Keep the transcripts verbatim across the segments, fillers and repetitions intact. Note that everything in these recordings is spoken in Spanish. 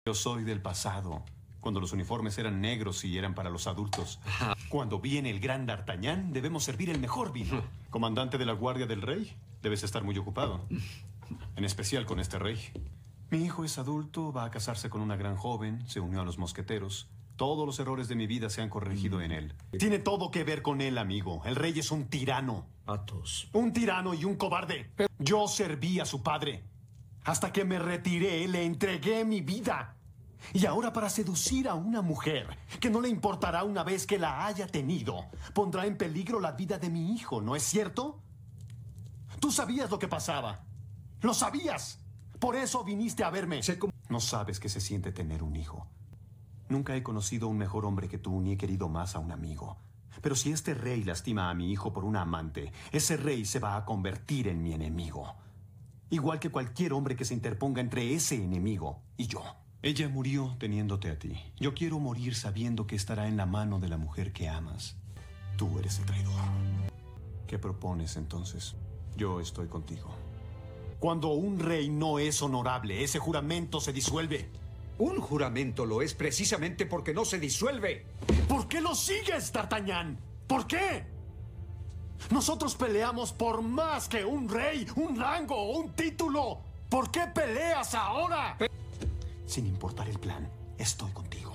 Yo soy del pasado, cuando los uniformes eran negros y eran para los adultos. Cuando viene el gran D'Artagnan, debemos servir el mejor vino. Comandante de la Guardia del Rey, debes estar muy ocupado. En especial con este rey. Mi hijo es adulto, va a casarse con una gran joven, se unió a los mosqueteros. Todos los errores de mi vida se han corregido mm. en él. Tiene todo que ver con él, amigo. El rey es un tirano. Athos. Un tirano y un cobarde. Yo serví a su padre. Hasta que me retiré, le entregué mi vida. Y ahora, para seducir a una mujer que no le importará una vez que la haya tenido, pondrá en peligro la vida de mi hijo, ¿no es cierto? Tú sabías lo que pasaba. ¡Lo sabías! Por eso viniste a verme. Sé cómo... No sabes qué se siente tener un hijo. Nunca he conocido un mejor hombre que tú, ni he querido más a un amigo. Pero si este rey lastima a mi hijo por una amante, ese rey se va a convertir en mi enemigo. Igual que cualquier hombre que se interponga entre ese enemigo y yo. Ella murió teniéndote a ti. Yo quiero morir sabiendo que estará en la mano de la mujer que amas. Tú eres el traidor. ¿Qué propones entonces? Yo estoy contigo. Cuando un rey no es honorable, ese juramento se disuelve. Un juramento lo es precisamente porque no se disuelve. ¿Por qué lo sigues, D'Artagnan? ¿Por qué? Nosotros peleamos por más que un rey, un rango o un título. ¿Por qué peleas ahora? Pe- Sin importar el plan, estoy contigo.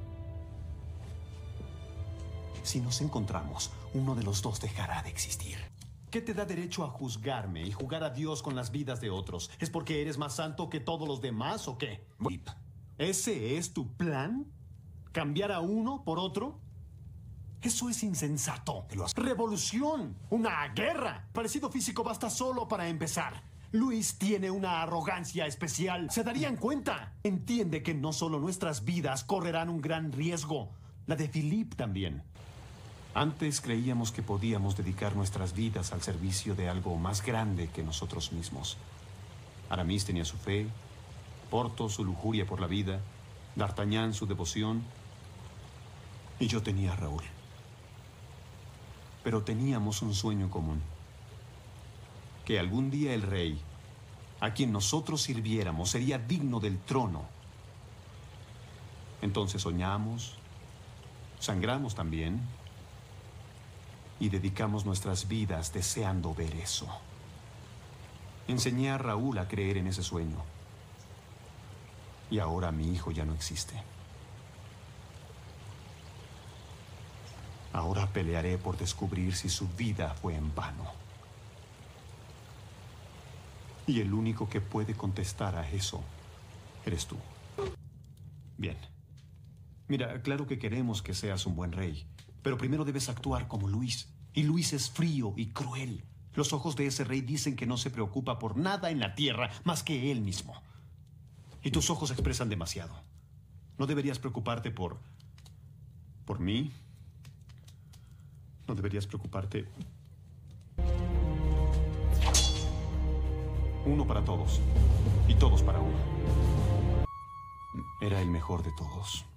Si nos encontramos, uno de los dos dejará de existir. ¿Qué te da derecho a juzgarme y jugar a Dios con las vidas de otros? ¿Es porque eres más santo que todos los demás o qué? ¿Ese es tu plan? ¿Cambiar a uno por otro? Eso es insensato. Revolución, una guerra. Parecido físico basta solo para empezar. Luis tiene una arrogancia especial. ¿Se darían cuenta? Entiende que no solo nuestras vidas correrán un gran riesgo, la de Philippe también. Antes creíamos que podíamos dedicar nuestras vidas al servicio de algo más grande que nosotros mismos. Aramis tenía su fe, Porthos su lujuria por la vida, D'Artagnan su devoción, y yo tenía a Raúl. Pero teníamos un sueño común. Que algún día el rey, a quien nosotros sirviéramos, sería digno del trono. Entonces soñamos, sangramos también, y dedicamos nuestras vidas deseando ver eso. Enseñé a Raúl a creer en ese sueño. Y ahora mi hijo ya no existe. Ahora pelearé por descubrir si su vida fue en vano. Y el único que puede contestar a eso eres tú. Bien. Mira, claro que queremos que seas un buen rey, pero primero debes actuar como Luis. Y Luis es frío y cruel. Los ojos de ese rey dicen que no se preocupa por nada en la tierra más que él mismo. Y tus ojos expresan demasiado. No deberías preocuparte por... por mí. No deberías preocuparte... Uno para todos. Y todos para uno. Era el mejor de todos.